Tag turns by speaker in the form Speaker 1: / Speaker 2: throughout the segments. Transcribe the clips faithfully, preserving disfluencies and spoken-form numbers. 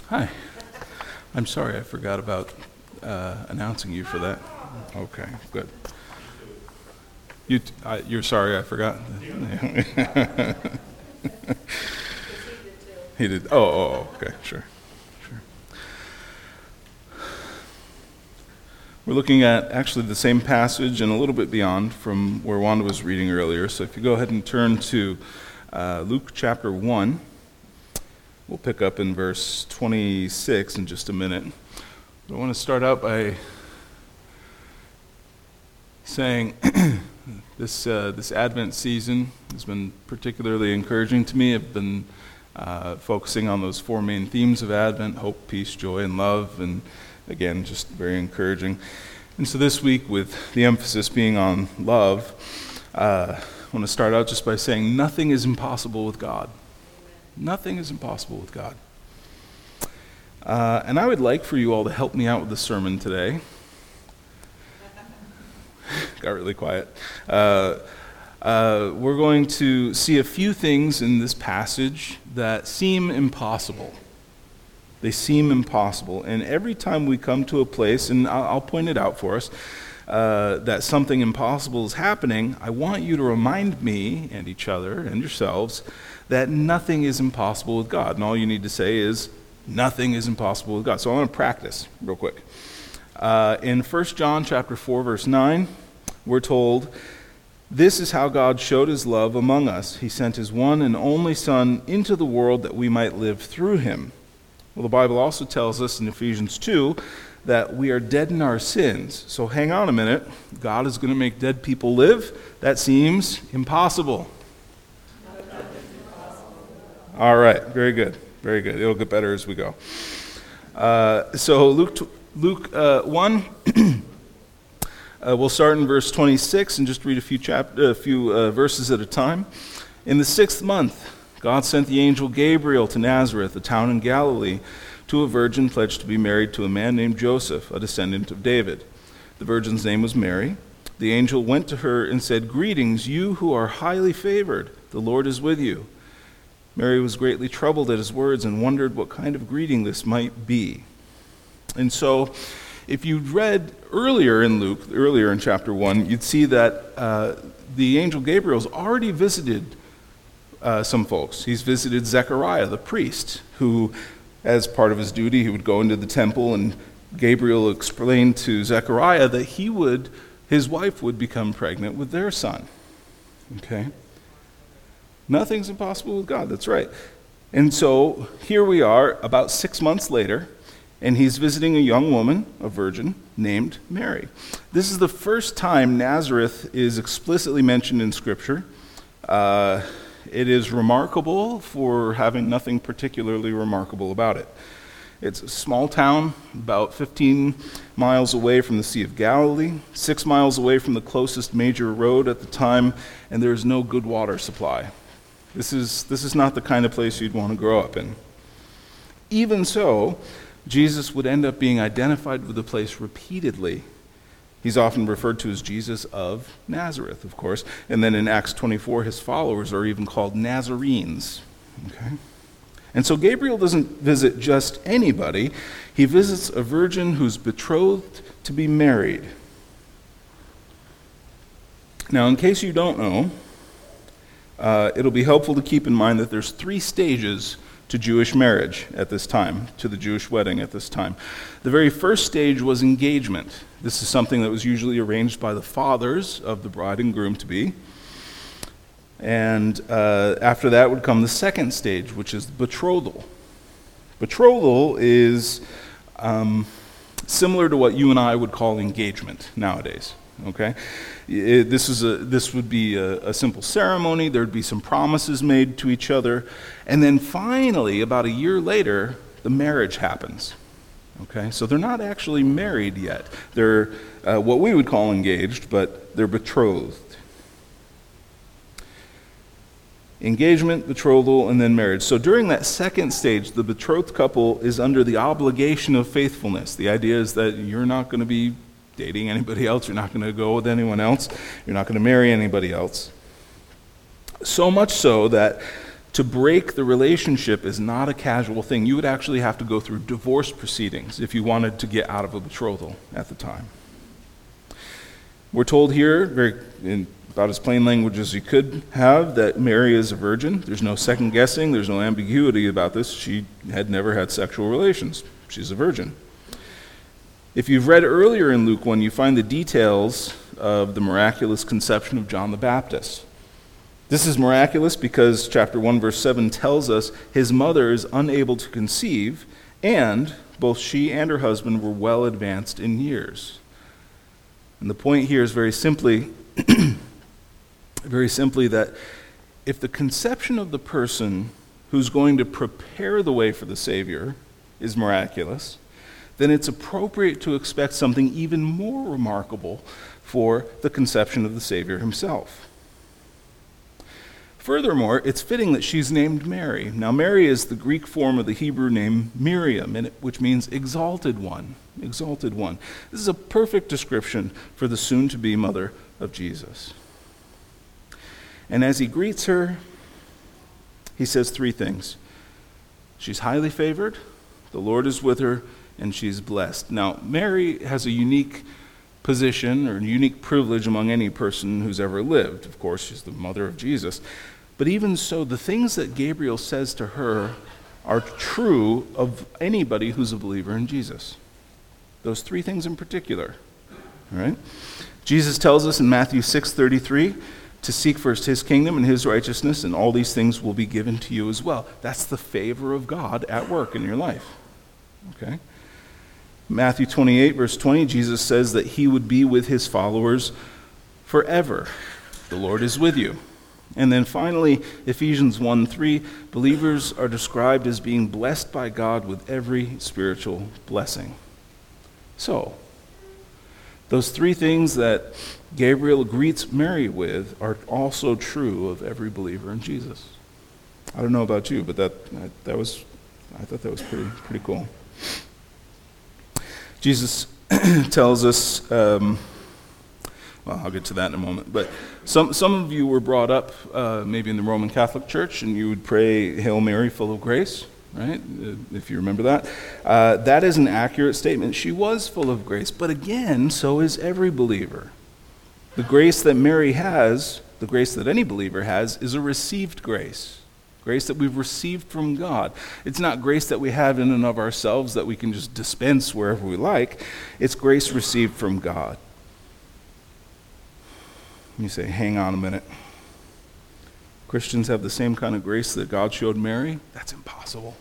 Speaker 1: Hi. I'm sorry I forgot about uh, announcing you for that. Okay, good. You, t- I, you're sorry I forgot? He did. Oh, oh, oh, okay, sure. Sure. We're looking at actually the same passage and a little bit beyond from where Wanda was reading earlier. So if you go ahead and turn to uh, Luke chapter one, we'll pick up in verse twenty-six in just a minute. But I want to start out by saying this uh, this Advent season has been particularly encouraging to me. I've been uh, focusing on those four main themes of Advent: hope, peace, joy, and love, and again, just very encouraging. And so this week, with the emphasis being on love, uh, I want to start out just by saying nothing is impossible with God. Nothing is impossible with God. Uh, and I would like for you all to help me out with the sermon today. Got really quiet. Uh, uh, we're going to see a few things in this passage that seem impossible. They seem impossible. And every time we come to a place, and I'll, I'll point it out for us, uh, that something impossible is happening, I want you to remind me and each other and yourselves that nothing is impossible with God. And all you need to say is, nothing is impossible with God. So I want to practice real quick. Uh, in First John chapter four, verse nine, we're told, "This is how God showed his love among us. He sent his one and only Son into the world that we might live through him." Well, the Bible also tells us in Ephesians two that we are dead in our sins. So hang on a minute. God is going to make dead people live? That seems impossible. All right, very good, very good. It'll get better as we go. Uh, so Luke Luke uh, one, uh, we'll start in verse twenty-six and just read a few chap- a few uh, verses at a time. In the sixth month, God sent the angel Gabriel to Nazareth, a town in Galilee, to a virgin pledged to be married to a man named Joseph, a descendant of David. The virgin's name was Mary. The angel went to her and said, "Greetings, you who are highly favored. The Lord is with you." Mary was greatly troubled at his words and wondered what kind of greeting this might be. And so, if you'd read earlier in Luke, earlier in chapter one, you'd see that uh, the angel Gabriel's already visited uh, some folks. He's visited Zechariah, the priest, who, as part of his duty, he would go into the temple, and Gabriel explained to Zechariah that he would, his wife would become pregnant with their son. Okay? Nothing's impossible with God, that's right. And so here we are about six months later, and he's visiting a young woman, a virgin, named Mary. This is the first time Nazareth is explicitly mentioned in Scripture. Uh, it is remarkable for having nothing particularly remarkable about it. It's a small town, about fifteen miles away from the Sea of Galilee, six miles away from the closest major road at the time, and there's no good water supply. This is this is not the kind of place you'd want to grow up in. Even so, Jesus would end up being identified with the place repeatedly. He's often referred to as Jesus of Nazareth, of course. And then in Acts twenty-four, his followers are even called Nazarenes. Okay? And so Gabriel doesn't visit just anybody. He visits a virgin who's betrothed to be married. Now, in case you don't know, Uh, it'll be helpful to keep in mind that there's three stages to Jewish marriage at this time, to the Jewish wedding at this time. The very first stage was engagement. This is something that was usually arranged by the fathers of the bride and groom-to-be. And uh, after that would come the second stage, which is betrothal. Betrothal is um, similar to what you and I would call engagement nowadays. Okay, it, this is a this would be a, a simple ceremony. There'd be some promises made to each other, and then finally, about a year later, the marriage happens. Okay, so they're not actually married yet. They're uh, what we would call engaged, but they're betrothed. Engagement, betrothal, and then marriage. So during that second stage, the betrothed couple is under the obligation of faithfulness. The idea is that you're not going to be dating anybody else, you're not going to go with anyone else, you're not going to marry anybody else. So much so that To break the relationship is not a casual thing. You would actually have to go through divorce proceedings if you wanted to get out of a betrothal at the time. We're told here, very in about as plain language as you could have, that Mary is a virgin. There's no second guessing. There's no ambiguity about this. She had never had sexual relations. She's a virgin. If you've read earlier in Luke one, you find the details of the miraculous conception of John the Baptist. This is miraculous because chapter one, verse seven tells us his mother is unable to conceive, and both she and her husband were well advanced in years. And the point here is very simply, very simply that if the conception of the person who's going to prepare the way for the Savior is miraculous, then it's appropriate to expect something even more remarkable for the conception of the Savior himself. Furthermore, it's fitting that she's named Mary. Now, Mary is the Greek form of the Hebrew name Miriam, which means exalted one, exalted one. This is a perfect description for the soon-to-be mother of Jesus. And as he greets her, he says three things. She's highly favored, the Lord is with her, and she's blessed. Now, Mary has a unique position or unique privilege among any person who's ever lived. Of course, she's the mother of Jesus. But even so, the things that Gabriel says to her are true of anybody who's a believer in Jesus. Those three things in particular. All right? Jesus tells us in Matthew six thirty-three to seek first his kingdom and his righteousness, and all these things will be given to you as well. That's the favor of God at work in your life. Okay? Matthew twenty-eight, verse twenty, Jesus says that he would be with his followers forever. The Lord is with you. And then finally, Ephesians one three, believers are described as being blessed by God with every spiritual blessing. So, those three things that Gabriel greets Mary with are also true of every believer in Jesus. I don't know about you, but that that was I thought that was pretty pretty cool. Jesus tells us, um, well, I'll get to that in a moment, but some some of you were brought up uh, maybe in the Roman Catholic Church, and you would pray, Hail Mary, full of grace, right? Uh, if you remember that. Uh, that is an accurate statement. She was full of grace, but again, so is every believer. The grace that Mary has, the grace that any believer has, is a received grace. Grace that we've received from God. It's not grace that we have in and of ourselves that we can just dispense wherever we like. It's grace received from God. You say, hang on a minute. Christians have the same kind of grace that God showed Mary? That's impossible.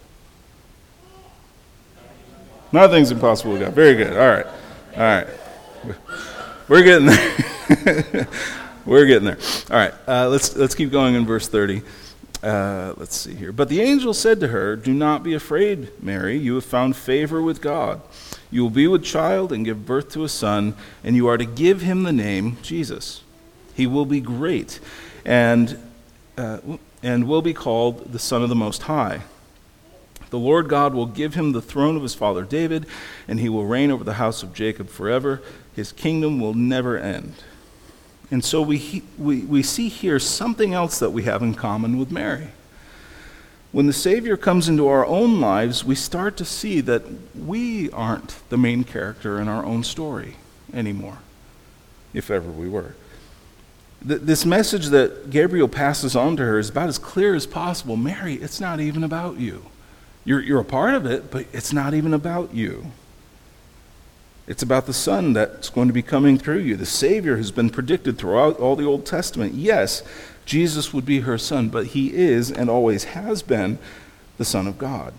Speaker 1: Nothing's impossible with God. Very good. All right. All right. We're getting there. We're getting there. All right. Uh, let's let's keep going in verse thirty. Uh, let's see here. But the angel said to her, do not be afraid, Mary. You have found favor with God. You will be with child and give birth to a son, and you are to give him the name Jesus. He will be great, and uh, and will be called the Son of the Most High. The Lord God will give him the throne of his father David, and he will reign over the house of Jacob forever. His kingdom will never end. And so we, we, we see here something else that we have in common with Mary. When the Savior comes into our own lives, we start to see that we aren't the main character in our own story anymore, if ever we were. Th- this message that Gabriel passes on to her is about as clear as possible. Mary, it's not even about you. You're, you're a part of it, but it's not even about you. It's about the Son that's going to be coming through you, the Savior who's been predicted throughout all the Old Testament. Yes, Jesus would be her Son, but he is and always has been the Son of God.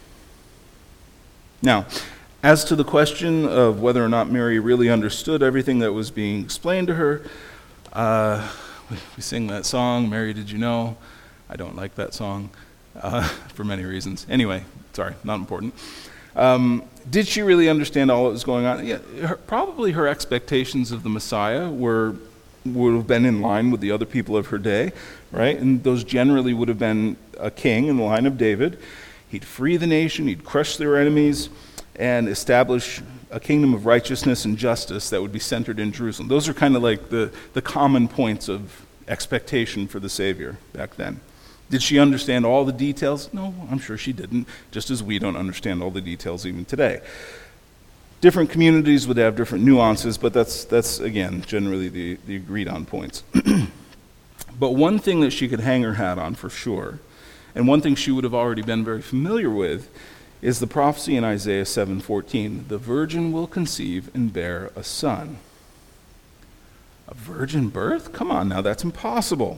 Speaker 1: Now, as to the question of whether or not Mary really understood everything that was being explained to her, uh, we sing that song, Mary, Did You Know? I don't like that song uh, for many reasons. Anyway, sorry, not important. Um, did she really understand all that was going on? Yeah, her, probably her expectations of the Messiah were would have been in line with the other people of her day, right? And those generally would have been a king in the line of David. He'd free the nation, he'd crush their enemies, and establish a kingdom of righteousness and justice that would be centered in Jerusalem. Those are kind of like the, the common points of expectation for the Savior back then. Did she understand all the details? No, I'm sure she didn't, just as we don't understand all the details even today. Different communities would have different nuances, but that's, that's again, generally the, the agreed-on points. But one thing that she could hang her hat on for sure, and one thing she would have already been very familiar with, is the prophecy in Isaiah seven fourteen. The virgin will conceive and bear a son. A virgin birth? Come on now, that's impossible.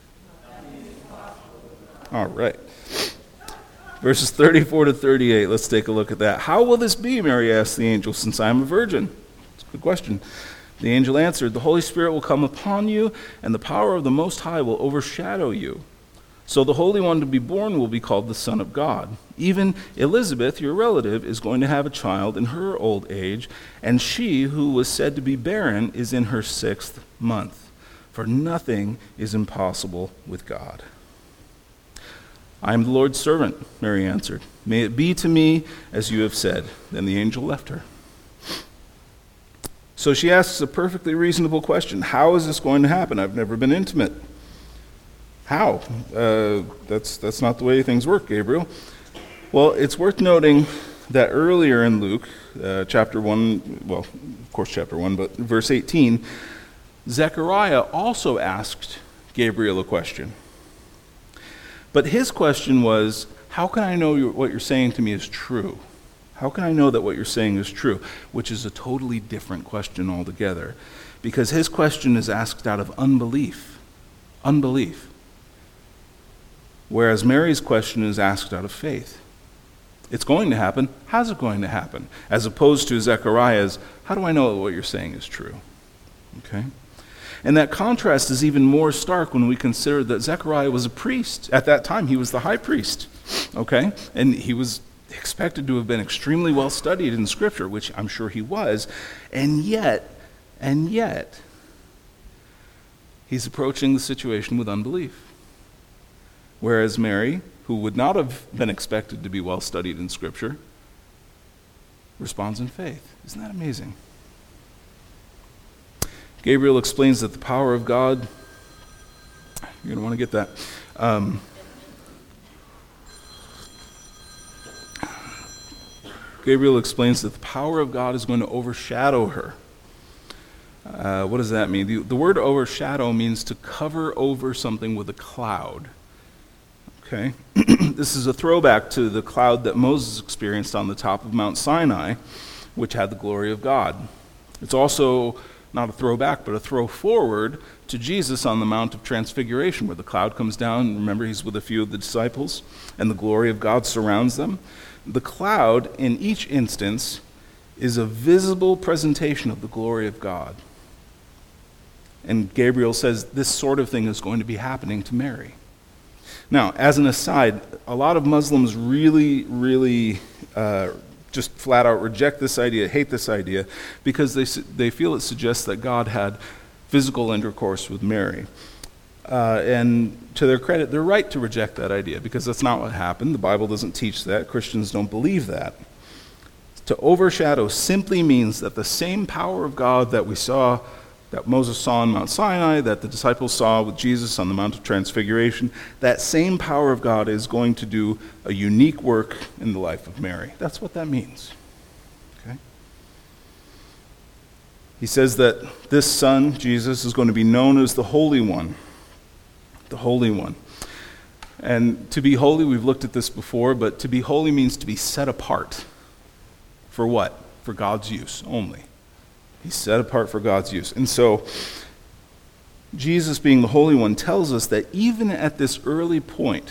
Speaker 1: All right. Verses thirty-four to thirty-eight, let's take a look at that. How will this be, Mary asked the angel, since I am a virgin? It's a good question. The angel answered, the Holy Spirit will come upon you, and the power of the Most High will overshadow you. So the Holy One to be born will be called the Son of God. Even Elizabeth, your relative, is going to have a child in her old age, and she who was said to be barren is in her sixth month. For nothing is impossible with God. I am the Lord's servant, Mary answered. May it be to me as you have said. Then the angel left her. So she asks a perfectly reasonable question. How is this going to happen? I've never been intimate. How? Uh, that's, that's not the way things work, Gabriel. Well, it's worth noting that earlier in Luke, uh, chapter one, well, of course chapter one, but verse eighteen, Zechariah also asked Gabriel a question. But his question was, how can I know what you're saying to me is true? How can I know that what you're saying is true? Which is a totally different question altogether. Because his question is asked out of unbelief. Unbelief. Whereas Mary's question is asked out of faith. It's going to happen. How's it going to happen? As opposed to Zechariah's, how do I know what you're saying is true? Okay? And that contrast is even more stark when we consider that Zechariah was a priest. At that time, he was the high priest. Okay? And he was expected to have been extremely well studied in Scripture, which I'm sure he was. And yet, and yet, he's approaching the situation with unbelief. Whereas Mary, who would not have been expected to be well studied in Scripture, responds in faith. Isn't that amazing? Gabriel explains that the power of God, you're going to want to get that. Um, Gabriel explains that the power of God is going to overshadow her. Uh, what does that mean? The, the word overshadow means to cover over something with a cloud. Okay? This is a throwback to the cloud that Moses experienced on the top of Mount Sinai, which had the glory of God. It's also not a throwback, but a throw forward to Jesus on the Mount of Transfiguration, where the cloud comes down. Remember, he's with a few of the disciples, and the glory of God surrounds them. The cloud, in each instance, is a visible presentation of the glory of God. And Gabriel says this sort of thing is going to be happening to Mary. Now, as an aside, a lot of Muslims really, really uh, just flat out reject this idea, hate this idea, because they they feel it suggests that God had physical intercourse with Mary. Uh, and to their credit, they're right to reject that idea, because that's not what happened. The Bible doesn't teach that. Christians don't believe that. To overshadow simply means that the same power of God that we saw, that Moses saw on Mount Sinai, that the disciples saw with Jesus on the Mount of Transfiguration, that same power of God is going to do a unique work in the life of Mary. That's what that means. Okay? He says that this son, Jesus, is going to be known as the Holy One. The Holy One. And to be holy, we've looked at this before, but to be holy means to be set apart. For what? For God's use only. He's set apart for God's use. And so, Jesus being the Holy One tells us that even at this early point,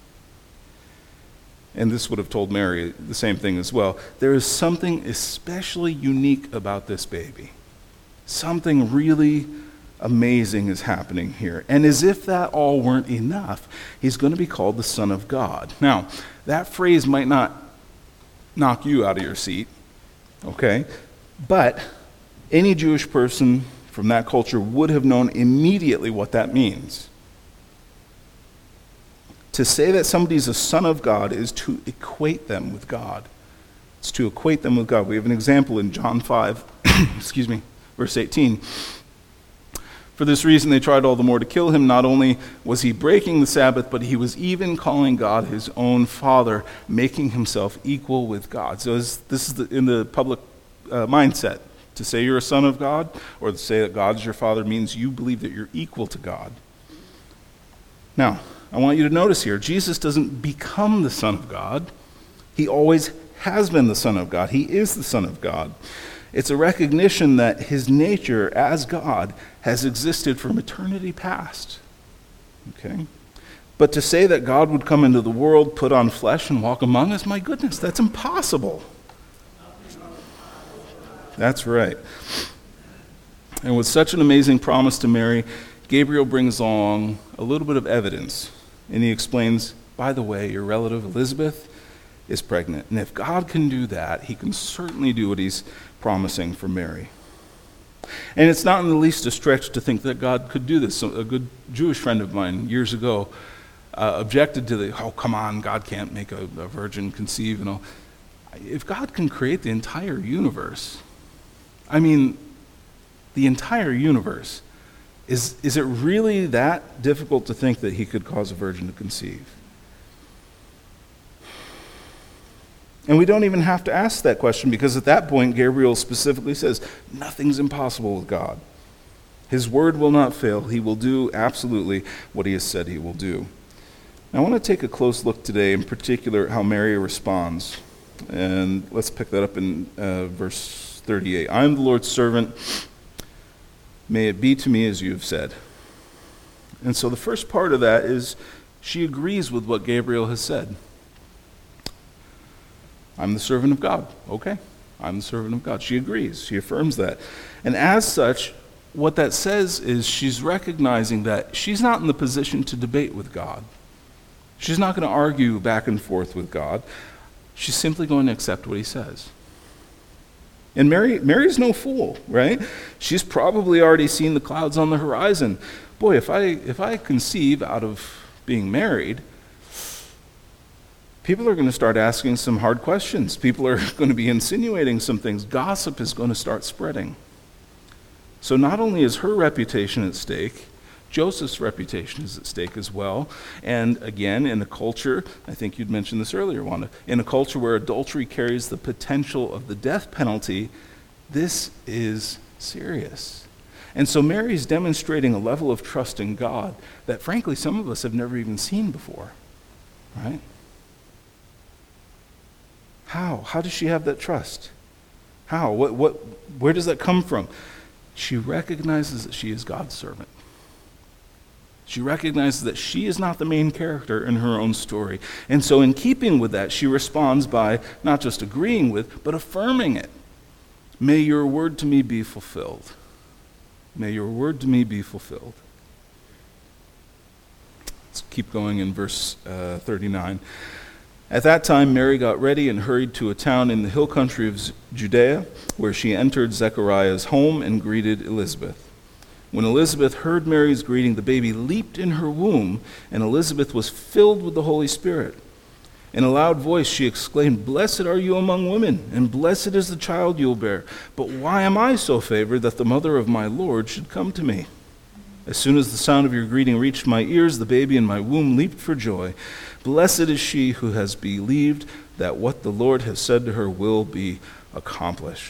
Speaker 1: and this would have told Mary the same thing as well, there is something especially unique about this baby. Something really amazing is happening here. And as if that all weren't enough, he's going to be called the Son of God. Now, that phrase might not knock you out of your seat, okay? But any Jewish person from that culture would have known immediately what that means. To say that somebody's a son of God is to equate them with God. It's to equate them with God. We have an example in John five, excuse me, verse eighteen. For this reason, they tried all the more to kill him. Not only was he breaking the Sabbath, but he was even calling God his own Father, making himself equal with God. So this is the, in the public uh, mindset. To say you're a son of God, or to say that God is your Father, means you believe that you're equal to God. Now, I want you to notice here, Jesus doesn't become the Son of God. He always has been the Son of God. He is the Son of God. It's a recognition that his nature as God has existed from eternity past. Okay? But to say that God would come into the world, put on flesh, and walk among us, my goodness, that's impossible. That's right. And with such an amazing promise to Mary, Gabriel brings along a little bit of evidence. And he explains, by the way, your relative Elizabeth is pregnant. And if God can do that, he can certainly do what he's promising for Mary. And it's not in the least a stretch to think that God could do this. A good Jewish friend of mine years ago uh, objected to the, oh, come on, God can't make a, a virgin conceive and all. If God can create the entire universe, I mean, the entire universe, is, is it really that difficult to think that he could cause a virgin to conceive? And we don't even have to ask that question, because at that point, Gabriel specifically says, nothing's impossible with God. His word will not fail. He will do absolutely what he has said he will do. Now, I want to take a close look today, in particular, how Mary responds. And let's pick that up in uh, verse thirty-eight. I am the Lord's servant. May it be to me as you have said. And so the first part of that is she agrees with what Gabriel has said. I'm the servant of God. Okay, I'm the servant of God. She agrees. She affirms that. And as such, what that says is she's recognizing that she's not in the position to debate with God. She's not going to argue back and forth with God. She's simply going to accept what he says. And Mary, Mary's no fool, right? She's probably already seen the clouds on the horizon. Boy, if I if I conceive out of being married, people are going to start asking some hard questions. People are going to be insinuating some things. Gossip is going to start spreading. So not only is her reputation at stake, Joseph's reputation is at stake as well. And again, in a culture, I think you'd mentioned this earlier, Wanda, in a culture where adultery carries the potential of the death penalty, this is serious. And so Mary's demonstrating a level of trust in God that frankly some of us have never even seen before, right? How? How does she have that trust? How? What, what, where does that come from? She recognizes that she is God's servant. She recognizes that she is not the main character in her own story. And so in keeping with that, she responds by not just agreeing with, but affirming it. May your word to me be fulfilled. May your word to me be fulfilled. Let's keep going in verse uh, thirty-nine. At that time, Mary got ready and hurried to a town in the hill country of Judea, where she entered Zechariah's home and greeted Elizabeth. When Elizabeth heard Mary's greeting, the baby leaped in her womb, and Elizabeth was filled with the Holy Spirit. In a loud voice she exclaimed, "Blessed are you among women, and blessed is the child you will bear. But why am I so favored that the mother of my Lord should come to me? As soon as the sound of your greeting reached my ears, the baby in my womb leaped for joy. Blessed is she who has believed that what the Lord has said to her will be accomplished."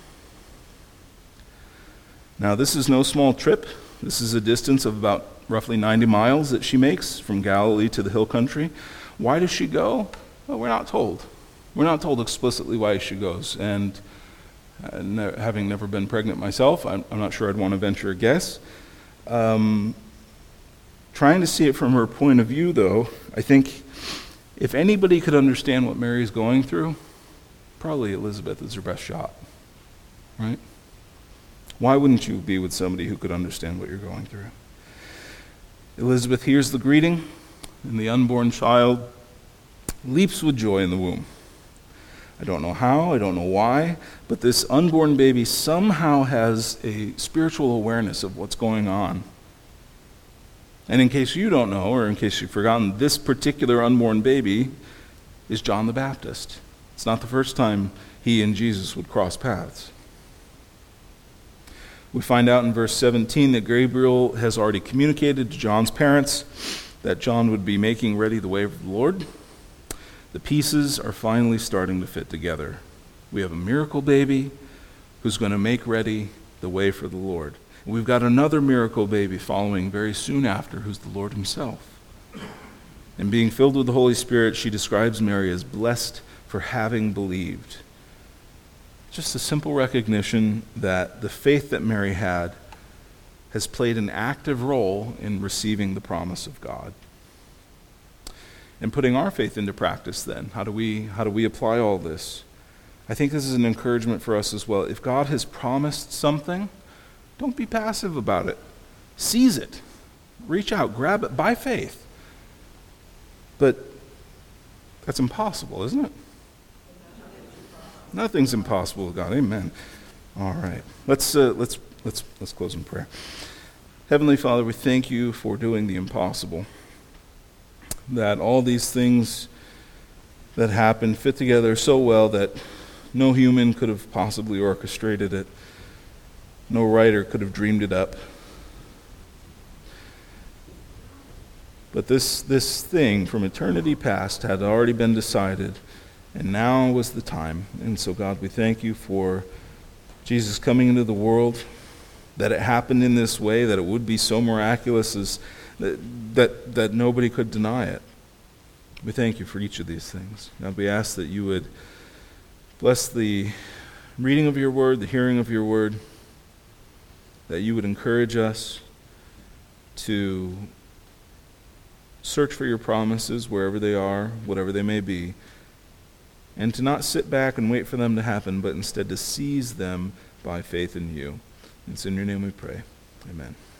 Speaker 1: Now, this is no small trip. This is a distance of about roughly ninety miles that she makes from Galilee to the hill country. Why does she go? Well, we're not told. We're not told explicitly why she goes. And uh, ne- having never been pregnant myself, I'm, I'm not sure I'd want to venture a guess. Um, trying to see it from her point of view, though, I think if anybody could understand what Mary's going through, probably Elizabeth is her best shot, right? Why wouldn't you be with somebody who could understand what you're going through? Elizabeth hears the greeting, and the unborn child leaps with joy in the womb. I don't know how, I don't know why, but this unborn baby somehow has a spiritual awareness of what's going on. And in case you don't know, or in case you've forgotten, this particular unborn baby is John the Baptist. It's not the first time he and Jesus would cross paths. We find out in verse seventeen that Gabriel has already communicated to John's parents that John would be making ready the way of the Lord. The pieces are finally starting to fit together. We have a miracle baby who's going to make ready the way for the Lord. We've got another miracle baby following very soon after, who's the Lord himself. And being filled with the Holy Spirit, she describes Mary as blessed for having believed. Just a simple recognition that the faith that Mary had has played an active role in receiving the promise of God. And putting our faith into practice then, how do we how do we apply all this? I think this is an encouragement for us as well. If God has promised something, don't be passive about it. Seize it. Reach out, grab it by faith. But that's impossible, isn't it? Nothing's impossible with God. Amen. All right. Let's uh, let's let's let's close in prayer. Heavenly Father, we thank you for doing the impossible. That all these things that happened fit together so well that no human could have possibly orchestrated it. No writer could have dreamed it up. But this this thing from eternity past had already been decided. And now was the time. And so, God, we thank you for Jesus coming into the world, that it happened in this way, that it would be so miraculous as that, that, that nobody could deny it. We thank you for each of these things. God, we ask that you would bless the reading of your word, the hearing of your word, that you would encourage us to search for your promises wherever they are, whatever they may be, and to not sit back and wait for them to happen, but instead to seize them by faith in you. It's in your name we pray. Amen.